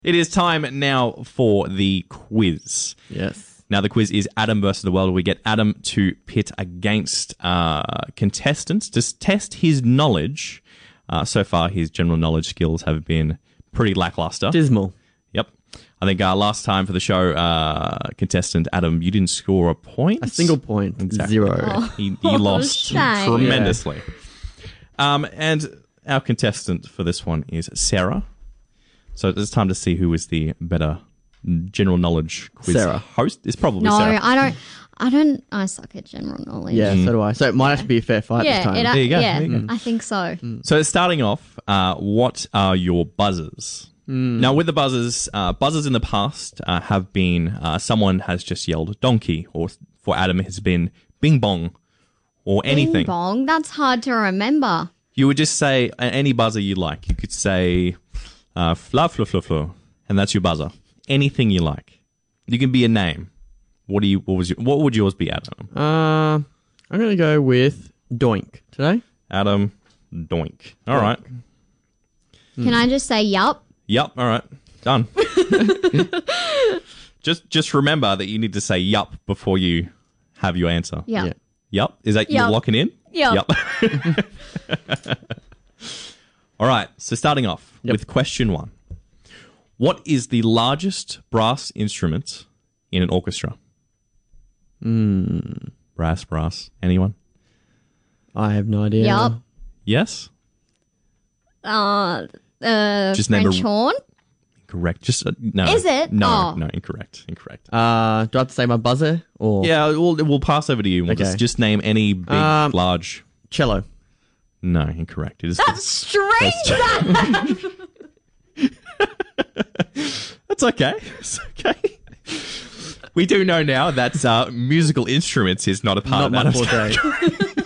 It is time now for the quiz. Yes. Now, the quiz is Adam versus the world. We get Adam to pit against contestants to test his knowledge. So far, his general knowledge skills have been pretty lackluster. Dismal. Yep. I think last time for the show, contestant Adam, you didn't score a point. A single point. Exactly. 0. He lost shame. tremendously. And our contestant for this one is Sarah. So it's time to see who is the better general knowledge quiz Sarah. host. It's probably No, Sarah. I don't. I suck at general knowledge. Yeah, so do I. So it might have to be a fair fight this time. There you go, Yeah, there you go. I think so. So starting off, what are your buzzers? Now, with the buzzers, buzzers in the past have been someone has just yelled donkey, or for Adam it has been bing bong, or anything. Bing bong. That's hard to remember. You would just say any buzzer you like. You could say fla fla fla fla, and that's your buzzer. Anything you like. You can be a name. What would yours be, Adam? I'm going to go with Doink today. Adam Doink. All right. Can I just say yup? Yup. All right. Done. Just remember that you need to say yup before you have your answer. Yup. Yeah. Yup. Is that you're Yup. locking in? Yup. All right. So starting off Yep. with question 1. What is the largest brass instrument in an orchestra? Brass. Anyone? I have no idea. Yup. Yes? Just Just name French a- horn? Correct. Just no. Is it? No, Oh. no, incorrect. Do I have to say my buzzer or Yeah, we'll pass over to you. We'll Okay. just name any big, large. cello? No, incorrect. It is. That's strange. That's okay. It's okay. We do know now that musical instruments is not a part Not of my that. forte.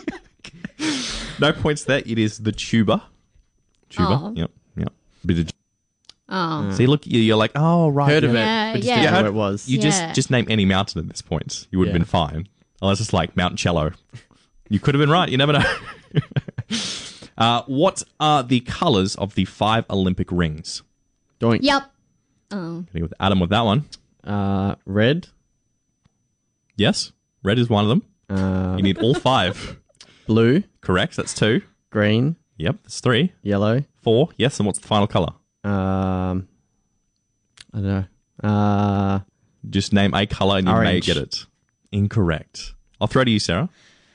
No points there. It is the tuba. Tuba. Oh. Yep. Bit of. Oh. See, look, you're like, oh right. Heard of Yeah, it, but just yeah. didn't know Yeah. where it was. You Yeah. just name any mountain at this point. You would have Yeah. been fine. Unless it's like Mount Cello. You could have been right. You never know. What are the colours of the 5 Olympic rings? Doink. Yup. Oh. Getting with Adam with that one. Red. Yes, red is one of them. You need all 5. Blue. Correct. That's 2. Green. Yep, that's 3. Yellow. 4. Yes, and what's the final colour? I don't know. Just name a colour and you may Orange. get it. Incorrect. I'll throw to you, Sarah.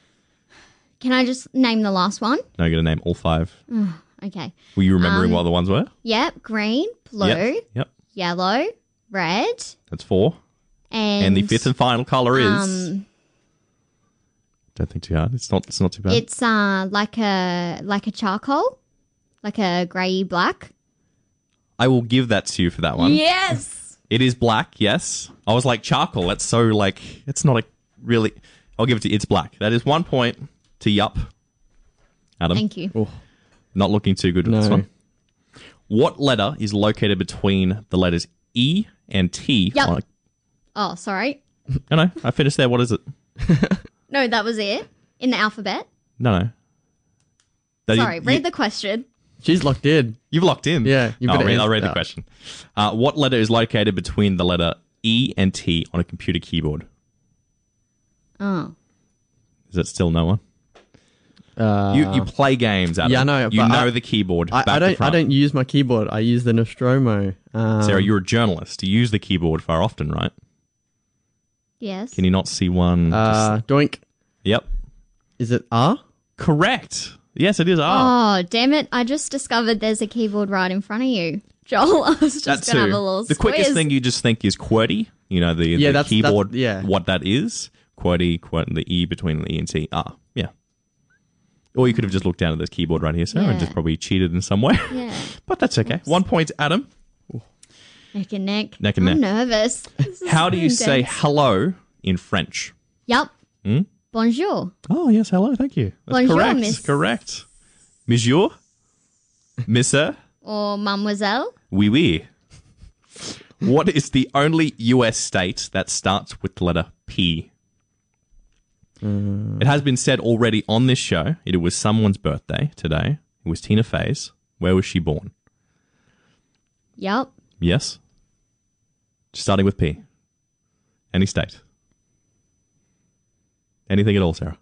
Can I just name the last one? No, you're going to name all 5. Okay. Were you remembering what the ones were? Yep. Green, blue, Yep. yellow, red, That's 4. And the 5th and final colour is... Don't think too hard. It's not too bad. It's like a charcoal, like a grey black. I will give that to you for that one. Yes. It is black, yes. I was like, charcoal. That's so like, it's not a really... I'll give it to you. It's black. That is 1 point to yup. Adam, Thank you. not looking too good with this No. one. What letter is located between the letters E and T? Yup. Oh, sorry. No, I finished there. What is it? No, that was it in the alphabet. No. That Sorry. you- Read the question. She's locked in. You've locked in. Yeah, you've got to I'll read the answer. question. What letter is located between the letter E and T on a computer keyboard? Oh. Is that still no one? You play games, Adam. Yeah, I know, You but know the keyboard. back I to don't. I front. don't use my keyboard. I use the Nostromo. Sarah, you're a journalist. You use the keyboard far often, right? Yes. Can you not see one? Doink. Yep. Is it R? Correct. Yes, it is R. Oh, damn it. I just discovered there's a keyboard right in front of you. Joel, I was just That going to have too. a little The quickest squiz. thing you just think is QWERTY. You know, the that's- keyboard, yeah. what that is. QWERTY, the E between the E and T. R. Yeah. Or you could have just looked down at this keyboard right here, Sarah, and Yeah. just probably cheated in some way. Yeah. But that's okay. 1 point, Adam. Neck and neck. Neck and I'm neck. nervous. This is How do you say intense. hello in French? Yup. Bonjour. Oh, yes, hello, thank you. That's Bonjour, correct. miss. Correct. Monsieur? Monsieur? Or mademoiselle. Oui, oui. What is the only US state that starts with the letter P? It has been said already on this show. It was someone's birthday today. It was Tina Fey's. Where was she born? Yup. Yes? Starting with P. Any state. Anything at all, Sarah?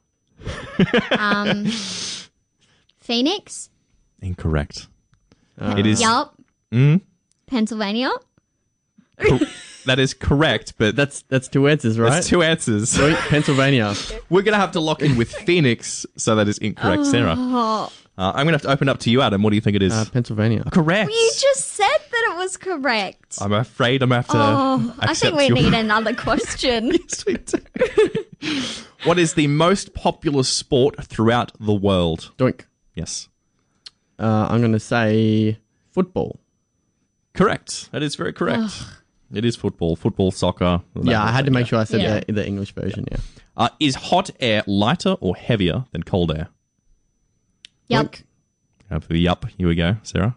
Phoenix. Incorrect. It is. Yup. Mm, Pennsylvania. that is correct, but That's two answers, right? that's two answers. Doink, Pennsylvania. We're going to have to lock in with Phoenix, so that is incorrect, Sarah. Oh, I'm going to have to open up to you, Adam. What do you think it is? Pennsylvania. Correct. you just said that it was correct. I'm afraid I'm going to have to Oh, I accept think we your... need another question. Yes, we do. What is the most popular sport throughout the world? Doink. Yes. I'm going to say football. Correct. That is very correct. It is football. Football, soccer. Yeah, I had to make sure I said Yeah. the English version, yeah. Is hot air lighter or heavier than cold air? Yup. Doink. For the yup, here we go, Sarah.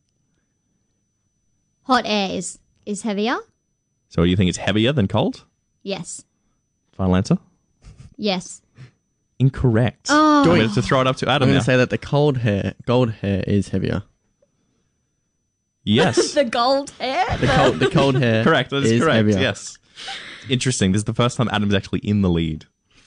Hot air is heavier. So you think it's heavier than cold? Yes. Final answer? Yes. Incorrect. Oh. I'm going to throw it up to I'm Adam going now. to say that the gold hair is heavier. Yes. The gold hair. The cold hair Correct. That is correct. heavier. Yes. Interesting. This is the first time Adam's actually in the lead.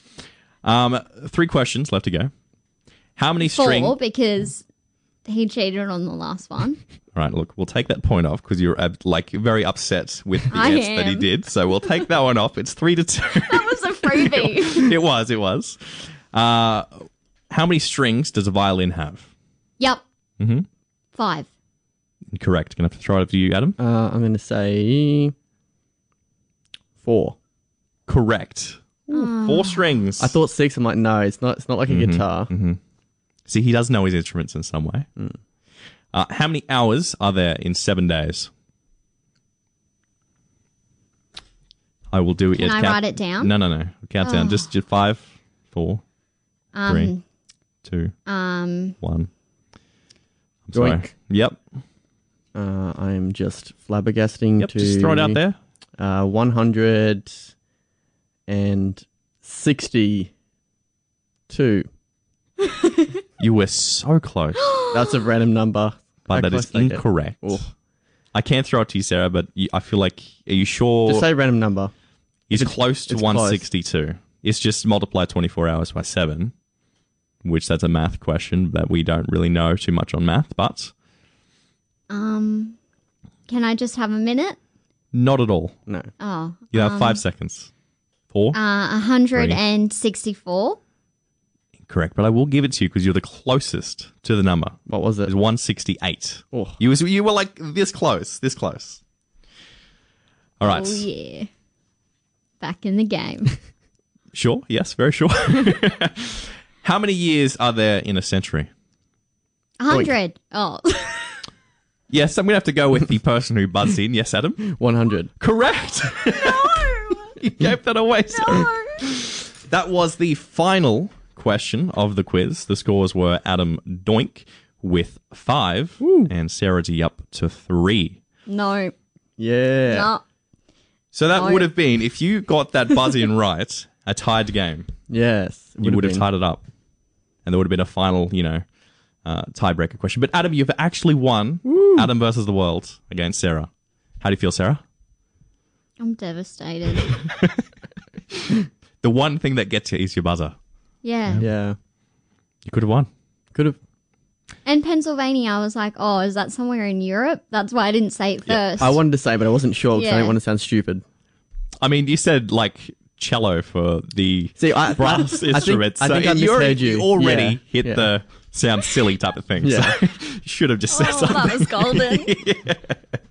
3 questions left to go. How many string... 4 because he cheated on the last one. All right, look, we'll take that point off because you're very upset with the I answer that he am. did. So we'll take that one off. It's 3-2. That was a freebie. It was. How many strings does a violin have? Yup. Mm-hmm. 5. Correct. Gonna have to throw it up to you, Adam. I'm going to say 4. Correct. 4 strings. I thought 6. I'm like, no, it's not like a guitar. See, he does know his instruments in some way. How many hours are there in 7 days? I will do it. Can I write it down? No. Count down. Just 5, 4, 3, 2, 1. I'm sorry. Doink. Yep. I'm just flabbergasting Yep. to... Just throw it out there. 162. You were so close, That's a random number. but How that is close did I get? incorrect. Oh. I can't throw it to you, Sarah, but I feel like, are you sure? Just say random number. It's close to it's 162. It's just multiply 24 hours by 7, which that's a math question that we don't really know too much on math, but Can I just have a minute? not at all. No. Oh. You have 5 seconds. 4? 164. Correct, but I will give it to you because you're the closest to the number. What was it? It's 168. Oh. You were like this close. All right. Oh, yeah. Back in the game. Sure. Yes, very sure. How many years are there in a century? 100. Oh. Yes, I'm going to have to go with the person who buzzed in. Yes, Adam? 100. Correct. No. You gave that away, Sarah. No. That was the final question of the quiz. The scores were Adam Doink with 5 and Sarah D up to 3. No. Yeah. No. So that No. would have been, if you got that buzz in right, a tied game. Yes. You would have been. tied it up. And there would have been a final, tiebreaker question. But Adam, you've actually won Adam versus the world against Sarah. How do you feel, Sarah? I'm devastated. The one thing that gets you is your buzzer. Yeah. Yeah. You could have won. Could have. And Pennsylvania, I was like, oh, is that somewhere in Europe? That's why I didn't say it first. I wanted to say, but I wasn't sure because I Yeah. didn't want to sound stupid. I mean, you said cello for the See, I brass instruments. I think I you misheard you. already Yeah. hit Yeah. the sound silly type of thing. Yeah. So you should have just said Oh, something. that was golden.